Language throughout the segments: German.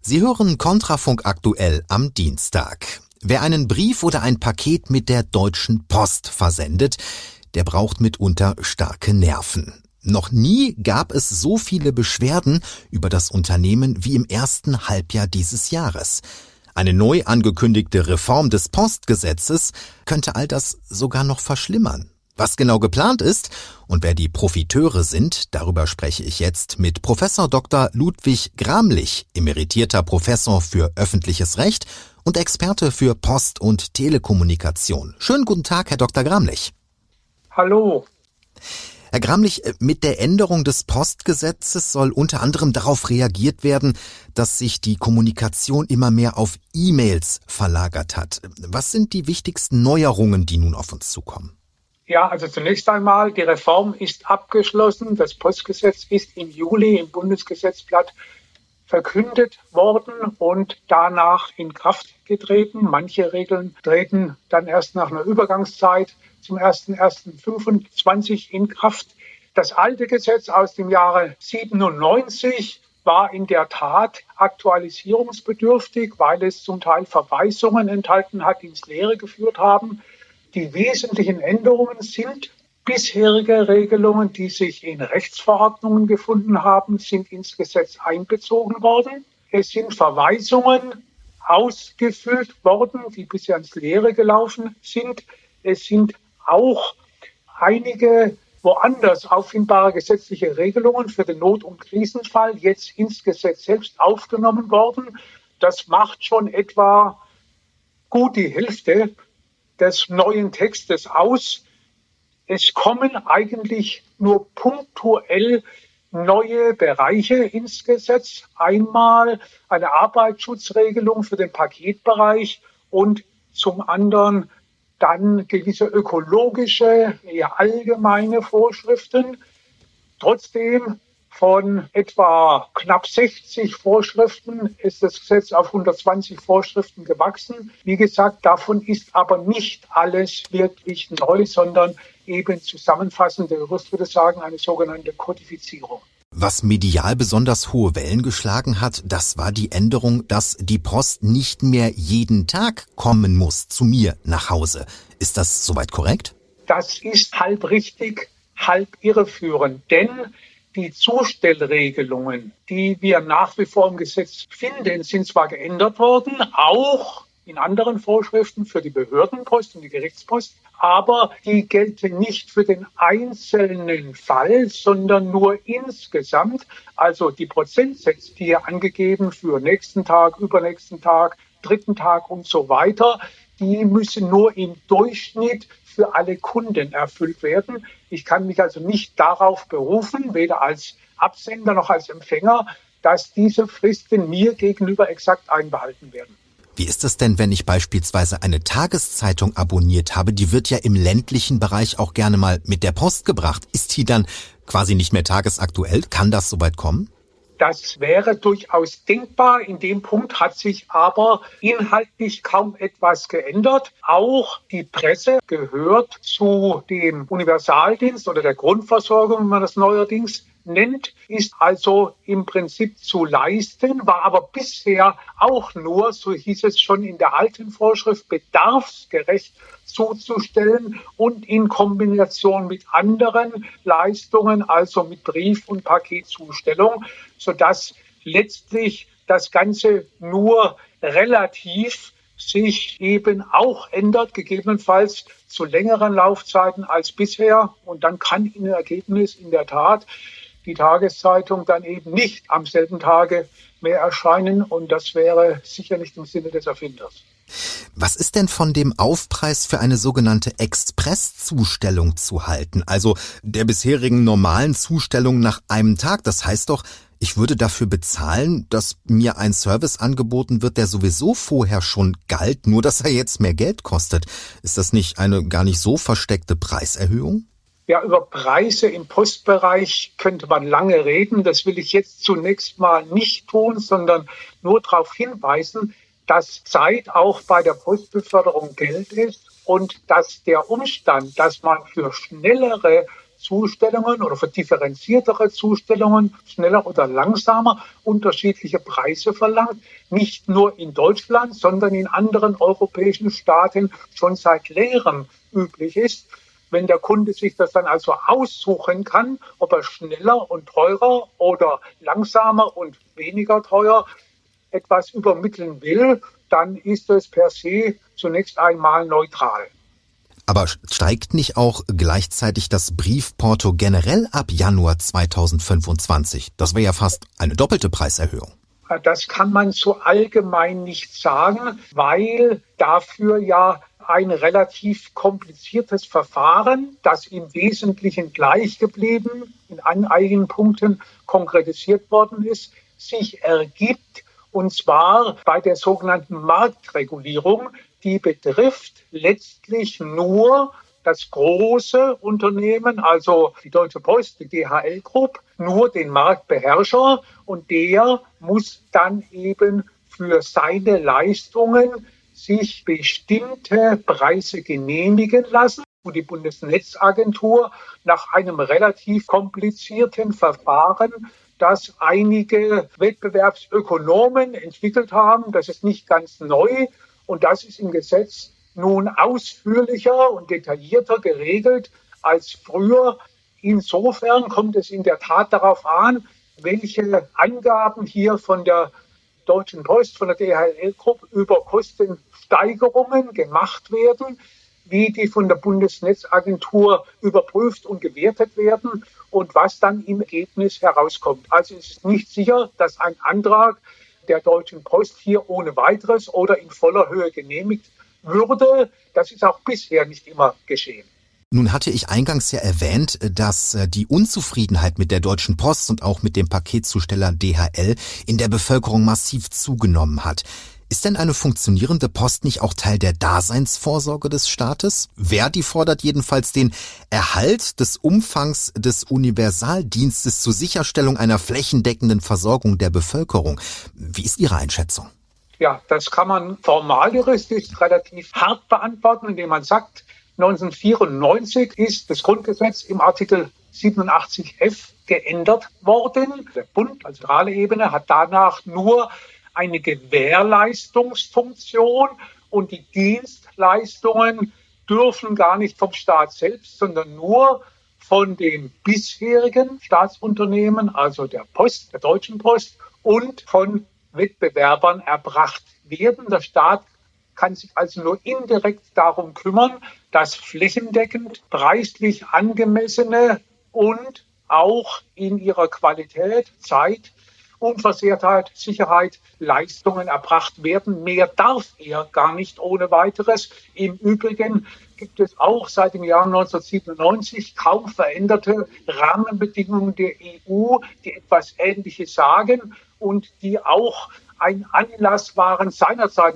Sie hören Kontrafunk aktuell am Dienstag. Wer einen Brief oder ein Paket mit der Deutschen Post versendet, der braucht mitunter starke Nerven. Noch nie gab es so viele Beschwerden über das Unternehmen wie im ersten Halbjahr dieses Jahres. Eine neu angekündigte Reform des Postgesetzes könnte all das sogar noch verschlimmern. Was genau geplant ist und wer die Profiteure sind, darüber spreche ich jetzt mit Professor Dr. Ludwig Gramlich, emeritierter Professor für öffentliches Recht und Experte für Post- und Telekommunikation. Schönen guten Tag, Herr Dr. Gramlich. Hallo. Herr Gramlich, mit der Änderung des Postgesetzes soll unter anderem darauf reagiert werden, dass sich die Kommunikation immer mehr auf E-Mails verlagert hat. Was sind die wichtigsten Neuerungen, die nun auf uns zukommen? Ja, also zunächst einmal, die Reform ist abgeschlossen. Das Postgesetz ist im Juli im Bundesgesetzblatt verkündet worden und danach in Kraft getreten. Manche Regeln treten dann erst nach einer Übergangszeit zum 01.01.25 in Kraft. Das alte Gesetz aus dem Jahre 97 war in der Tat aktualisierungsbedürftig, weil es zum Teil Verweisungen enthalten hat, die ins Leere geführt haben. Die wesentlichen Änderungen sind bisherige Regelungen, die sich in Rechtsverordnungen gefunden haben, sind ins Gesetz einbezogen worden. Es sind Verweisungen ausgefüllt worden, die bisher ins Leere gelaufen sind. Es sind auch einige woanders auffindbare gesetzliche Regelungen für den Not- und Krisenfall jetzt ins Gesetz selbst aufgenommen worden. Das macht schon etwa gut die Hälfte des neuen Textes aus. Es kommen eigentlich nur punktuell neue Bereiche ins Gesetz. Einmal eine Arbeitsschutzregelung für den Paketbereich und zum anderen dann gewisse ökologische, eher allgemeine Vorschriften. Trotzdem von etwa knapp 60 Vorschriften ist das Gesetz auf 120 Vorschriften gewachsen. Wie gesagt, davon ist aber nicht alles wirklich neu, sondern eben zusammenfassend, der Jurist würde sagen, eine sogenannte Kodifizierung. Was medial besonders hohe Wellen geschlagen hat, das war die Änderung, dass die Post nicht mehr jeden Tag kommen muss zu mir nach Hause. Ist das soweit korrekt? Das ist halb richtig, halb irreführend, denn die Zustellregelungen, die wir nach wie vor im Gesetz finden, sind zwar geändert worden, auch in anderen Vorschriften für die Behördenpost und die Gerichtspost, aber die gelten nicht für den einzelnen Fall, sondern nur insgesamt. Also die Prozentsätze, die hier angegeben für nächsten Tag, übernächsten Tag, dritten Tag und so weiter, die müssen nur im Durchschnitt für alle Kunden erfüllt werden. Ich kann mich also nicht darauf berufen, weder als Absender noch als Empfänger, dass diese Fristen mir gegenüber exakt einbehalten werden. Wie ist es denn, wenn ich beispielsweise eine Tageszeitung abonniert habe? Die wird ja im ländlichen Bereich auch gerne mal mit der Post gebracht. Ist die dann quasi nicht mehr tagesaktuell? Kann das soweit kommen? Das wäre durchaus denkbar. In dem Punkt hat sich aber inhaltlich kaum etwas geändert. Auch die Presse gehört zu dem Universaldienst oder der Grundversorgung, wie man das neuerdings nennt, ist also im Prinzip zu leisten, war aber bisher auch nur, so hieß es schon in der alten Vorschrift, bedarfsgerecht zuzustellen und in Kombination mit anderen Leistungen, also mit Brief- und Paketzustellung, sodass letztlich das Ganze nur relativ sich eben auch ändert, gegebenenfalls zu längeren Laufzeiten als bisher. Und dann kann im Ergebnis in der Tat die Tageszeitung dann eben nicht am selben Tage mehr erscheinen. Und das wäre sicher nicht im Sinne des Erfinders. Was ist denn von dem Aufpreis für eine sogenannte Expresszustellung zu halten? Also der bisherigen normalen Zustellung nach einem Tag. Das heißt doch, ich würde dafür bezahlen, dass mir ein Service angeboten wird, der sowieso vorher schon galt, nur dass er jetzt mehr Geld kostet. Ist das nicht eine gar nicht so versteckte Preiserhöhung? Ja, über Preise im Postbereich könnte man lange reden. Das will ich jetzt zunächst mal nicht tun, sondern nur darauf hinweisen, dass Zeit auch bei der Postbeförderung Geld ist und dass der Umstand, dass man für schnellere Zustellungen oder für differenziertere Zustellungen, schneller oder langsamer, unterschiedliche Preise verlangt. Nicht nur in Deutschland, sondern in anderen europäischen Staaten schon seit längerem üblich ist. Wenn der Kunde sich das dann also aussuchen kann, ob er schneller und teurer oder langsamer und weniger teuer etwas übermitteln will, dann ist es per se zunächst einmal neutral. Aber steigt nicht auch gleichzeitig das Briefporto generell ab Januar 2025? Das wäre ja fast eine doppelte Preiserhöhung. Das kann man so allgemein nicht sagen, weil dafür ja ein relativ kompliziertes Verfahren, das im Wesentlichen gleich geblieben, in einigen Punkten konkretisiert worden ist, sich ergibt. Und zwar bei der sogenannten Marktregulierung, die betrifft letztlich nur das große Unternehmen, also die Deutsche Post, die DHL Group, nur den Marktbeherrscher, und der muss dann eben für seine Leistungen sich bestimmte Preise genehmigen lassen. Und die Bundesnetzagentur nach einem relativ komplizierten Verfahren, das einige Wettbewerbsökonomen entwickelt haben, das ist nicht ganz neu und das ist im Gesetz nun ausführlicher und detaillierter geregelt als früher. Insofern kommt es in der Tat darauf an, welche Angaben hier von der Deutschen Post, von der DHL Group über Kostensteigerungen gemacht werden, wie die von der Bundesnetzagentur überprüft und gewertet werden und was dann im Ergebnis herauskommt. Also es ist nicht sicher, dass ein Antrag der Deutschen Post hier ohne weiteres oder in voller Höhe genehmigt würde. Das ist auch bisher nicht immer geschehen. Nun hatte ich eingangs ja erwähnt, dass die Unzufriedenheit mit der Deutschen Post und auch mit dem Paketzusteller DHL in der Bevölkerung massiv zugenommen hat. Ist denn eine funktionierende Post nicht auch Teil der Daseinsvorsorge des Staates? Verdi fordert jedenfalls den Erhalt des Umfangs des Universaldienstes zur Sicherstellung einer flächendeckenden Versorgung der Bevölkerung. Wie ist Ihre Einschätzung? Ja, das kann man formaljuristisch relativ hart beantworten, indem man sagt, 1994 ist das Grundgesetz im Artikel 87f geändert worden. Der Bund als zentrale Ebene hat danach nur eine Gewährleistungsfunktion und die Dienstleistungen dürfen gar nicht vom Staat selbst, sondern nur von dem bisherigen Staatsunternehmen, also der Post, der Deutschen Post, und von Wettbewerbern erbracht werden. Der Staat kann sich also nur indirekt darum kümmern, dass flächendeckend preislich angemessene und auch in ihrer Qualität, Zeit, Unversehrtheit, Sicherheit, Leistungen erbracht werden. Mehr darf er gar nicht ohne weiteres. Im Übrigen gibt es auch seit dem Jahr 1997 kaum veränderte Rahmenbedingungen der EU, die etwas Ähnliches sagen und die auch ein Anlass waren, seinerzeit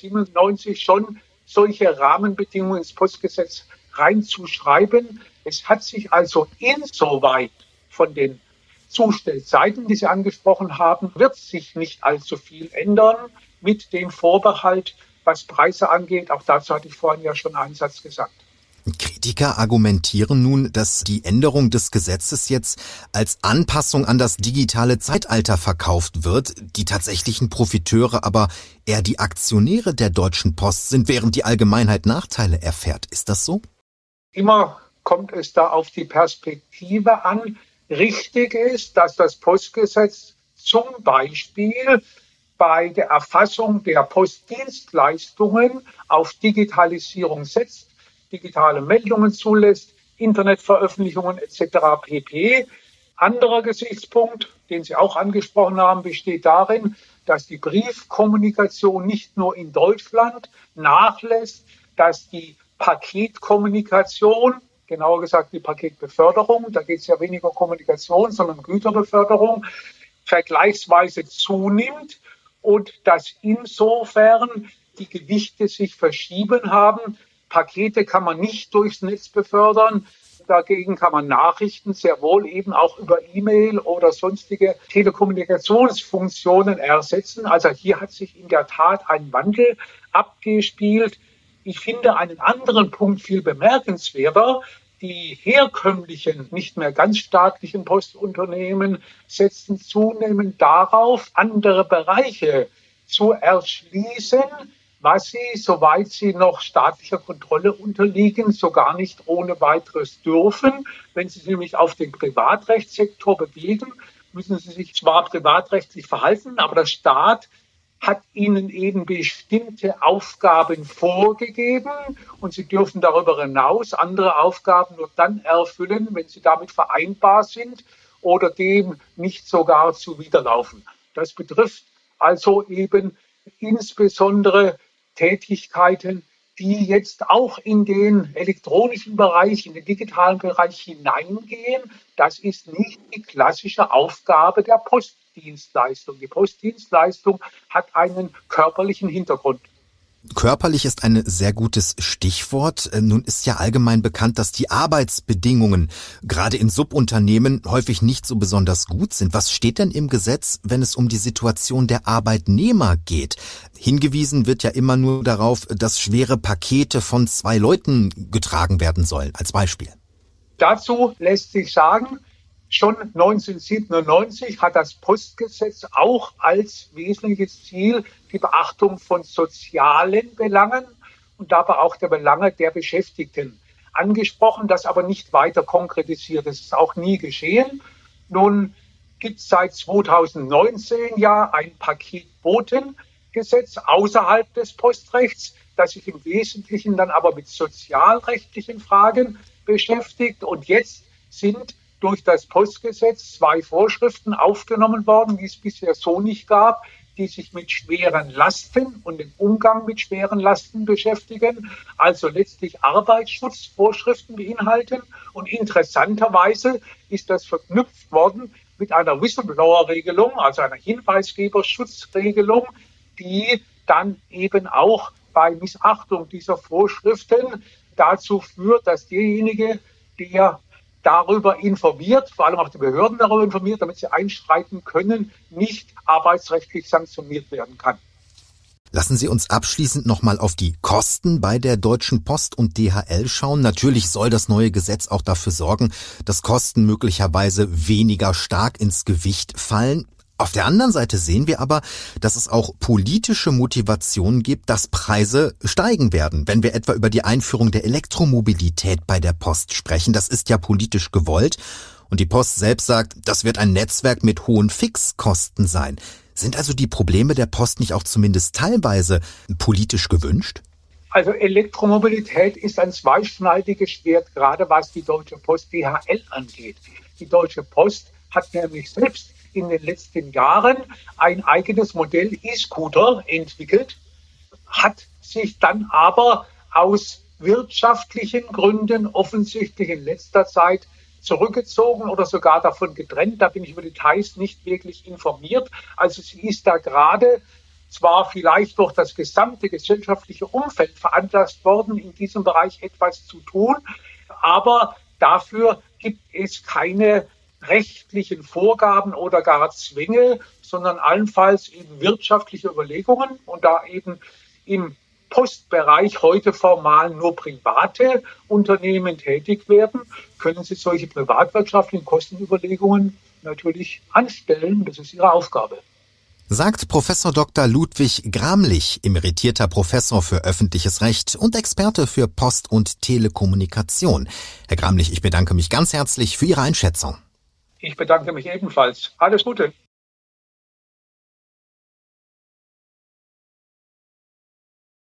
1997 schon solche Rahmenbedingungen ins Postgesetz reinzuschreiben. Es hat sich also insoweit von den Zustellzeiten, die Sie angesprochen haben, wird sich nicht allzu viel ändern, mit dem Vorbehalt, was Preise angeht. Auch dazu hatte ich vorhin ja schon einen Satz gesagt. Kritiker argumentieren nun, dass die Änderung des Gesetzes jetzt als Anpassung an das digitale Zeitalter verkauft wird, die tatsächlichen Profiteure aber eher die Aktionäre der Deutschen Post sind, während die Allgemeinheit Nachteile erfährt. Ist das so? Immer kommt es da auf die Perspektive an. Richtig ist, dass das Postgesetz zum Beispiel bei der Erfassung der Postdienstleistungen auf Digitalisierung setzt, digitale Meldungen zulässt, Internetveröffentlichungen etc. pp. Anderer Gesichtspunkt, den Sie auch angesprochen haben, besteht darin, dass die Briefkommunikation nicht nur in Deutschland nachlässt, dass die Paketkommunikation, genauer gesagt die Paketbeförderung, da geht es ja weniger um Kommunikation, sondern Güterbeförderung, vergleichsweise zunimmt und dass insofern die Gewichte sich verschieben haben. Pakete kann man nicht durchs Netz befördern. Dagegen kann man Nachrichten sehr wohl eben auch über E-Mail oder sonstige Telekommunikationsfunktionen ersetzen. Also hier hat sich in der Tat ein Wandel abgespielt. Ich finde einen anderen Punkt viel bemerkenswerter. Die herkömmlichen, nicht mehr ganz staatlichen Postunternehmen setzen zunehmend darauf, andere Bereiche zu erschließen, was sie, soweit sie noch staatlicher Kontrolle unterliegen, so gar nicht ohne weiteres dürfen. Wenn sie sich nämlich auf den Privatrechtssektor bewegen, müssen sie sich zwar privatrechtlich verhalten, aber der Staat hat ihnen eben bestimmte Aufgaben vorgegeben und sie dürfen darüber hinaus andere Aufgaben nur dann erfüllen, wenn sie damit vereinbar sind oder dem nicht sogar zuwiderlaufen. Das betrifft also eben insbesondere Tätigkeiten, die jetzt auch in den elektronischen Bereich, in den digitalen Bereich hineingehen. Das ist nicht die klassische Aufgabe der Postdienstleistung. Die Postdienstleistung hat einen körperlichen Hintergrund. Körperlich ist ein sehr gutes Stichwort. Nun ist ja allgemein bekannt, dass die Arbeitsbedingungen gerade in Subunternehmen häufig nicht so besonders gut sind. Was steht denn im Gesetz, wenn es um die Situation der Arbeitnehmer geht? Hingewiesen wird ja immer nur darauf, dass schwere Pakete von 2 Leuten getragen werden sollen, als Beispiel. Dazu lässt sich sagen, schon 1997 hat das Postgesetz auch als wesentliches Ziel die Beachtung von sozialen Belangen und dabei auch der Belange der Beschäftigten angesprochen, das aber nicht weiter konkretisiert. Das ist auch nie geschehen. Nun gibt es seit 2019 ja ein Paketbotengesetz außerhalb des Postrechts, das sich im Wesentlichen dann aber mit sozialrechtlichen Fragen beschäftigt. Und jetzt sind durch das Postgesetz 2 Vorschriften aufgenommen worden, die es bisher so nicht gab, die sich mit schweren Lasten und dem Umgang mit schweren Lasten beschäftigen, also letztlich Arbeitsschutzvorschriften beinhalten. Und interessanterweise ist das verknüpft worden mit einer Whistleblower-Regelung, also einer Hinweisgeberschutzregelung, die dann eben auch bei Missachtung dieser Vorschriften dazu führt, dass derjenige, der darüber informiert, vor allem auch die Behörden darüber informiert, damit sie einschreiten können, nicht arbeitsrechtlich sanktioniert werden kann. Lassen Sie uns abschließend nochmal auf die Kosten bei der Deutschen Post und DHL schauen. Natürlich soll das neue Gesetz auch dafür sorgen, dass Kosten möglicherweise weniger stark ins Gewicht fallen. Auf der anderen Seite sehen wir aber, dass es auch politische Motivationen gibt, dass Preise steigen werden. Wenn wir etwa über die Einführung der Elektromobilität bei der Post sprechen, das ist ja politisch gewollt. Und die Post selbst sagt, das wird ein Netzwerk mit hohen Fixkosten sein. Sind also die Probleme der Post nicht auch zumindest teilweise politisch gewünscht? Also Elektromobilität ist ein zweischneidiges Schwert, gerade was die Deutsche Post DHL angeht. Die Deutsche Post hat nämlich selbst in den letzten Jahren ein eigenes Modell E-Scooter entwickelt, hat sich dann aber aus wirtschaftlichen Gründen offensichtlich in letzter Zeit zurückgezogen oder sogar davon getrennt. Da bin ich über Details nicht wirklich informiert. Also sie ist da gerade zwar vielleicht durch das gesamte gesellschaftliche Umfeld veranlasst worden, in diesem Bereich etwas zu tun, aber dafür gibt es keine rechtlichen Vorgaben oder gar Zwänge, sondern allenfalls eben wirtschaftliche Überlegungen und da eben im Postbereich heute formal nur private Unternehmen tätig werden, können sie solche privatwirtschaftlichen Kostenüberlegungen natürlich anstellen. Das ist ihre Aufgabe. Sagt Professor Dr. Ludwig Gramlich, emeritierter Professor für öffentliches Recht und Experte für Post- und Telekommunikation. Herr Gramlich, ich bedanke mich ganz herzlich für Ihre Einschätzung. Ich bedanke mich ebenfalls. Alles Gute.